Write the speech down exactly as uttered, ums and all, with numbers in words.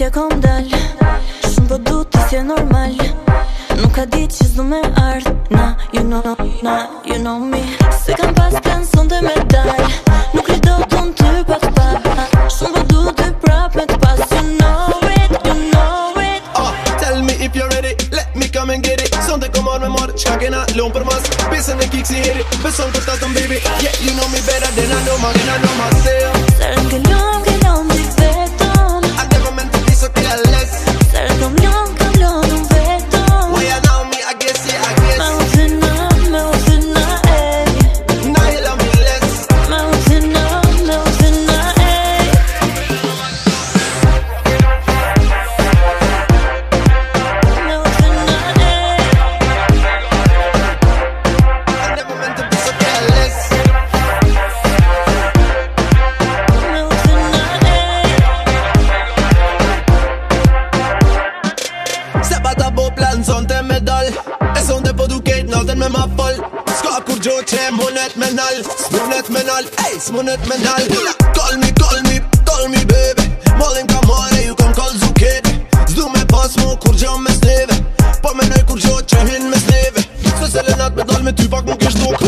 t'ja kom dal. Shumë po du ti si e normal. Nuk ka dit që s'du me ardh. Na, you know, na, you know me. Se kam pas plan sonte me dal. Nuk li do t'un ty pa t'pa. Shumë po du ty prap me t'pas. You know it, you know it. uh, Tell me if you're ready, let me come and get it. Sonte kom marrë me marrë, qka kena lon për mas. Pesën e kik si heri, beson kur t'atëm baby. Yeah, you know me better than I know my, than I know myself. Sarën ke lom, ke lom t'i veton. I never meant to be so careless. Sarën kom lom, kom lom unë veton. Way you know me, I guess, yeah, I guess. Ma u t'na, ma u t'na, ey. Now you love me less. Ma u t'na, ma u t'na, ey. Ma u t'na, ey. I never meant to be so careless. Ma u t'na, ey. Se pa ta bo plan sonte me dal. E sonte po duket natën me ma fol. S'ka kur gjo që m'monet me nal. S'monet me nal, ej, s'monet me nal. Call me, call me, call me baby. Mollin ka mare, ju kom kall zuket. S'du me pas mu kur gjo me sneve. Po menoj kur gjo që hin me sneve. Se se lenat me dal me ty pak mu kish duk.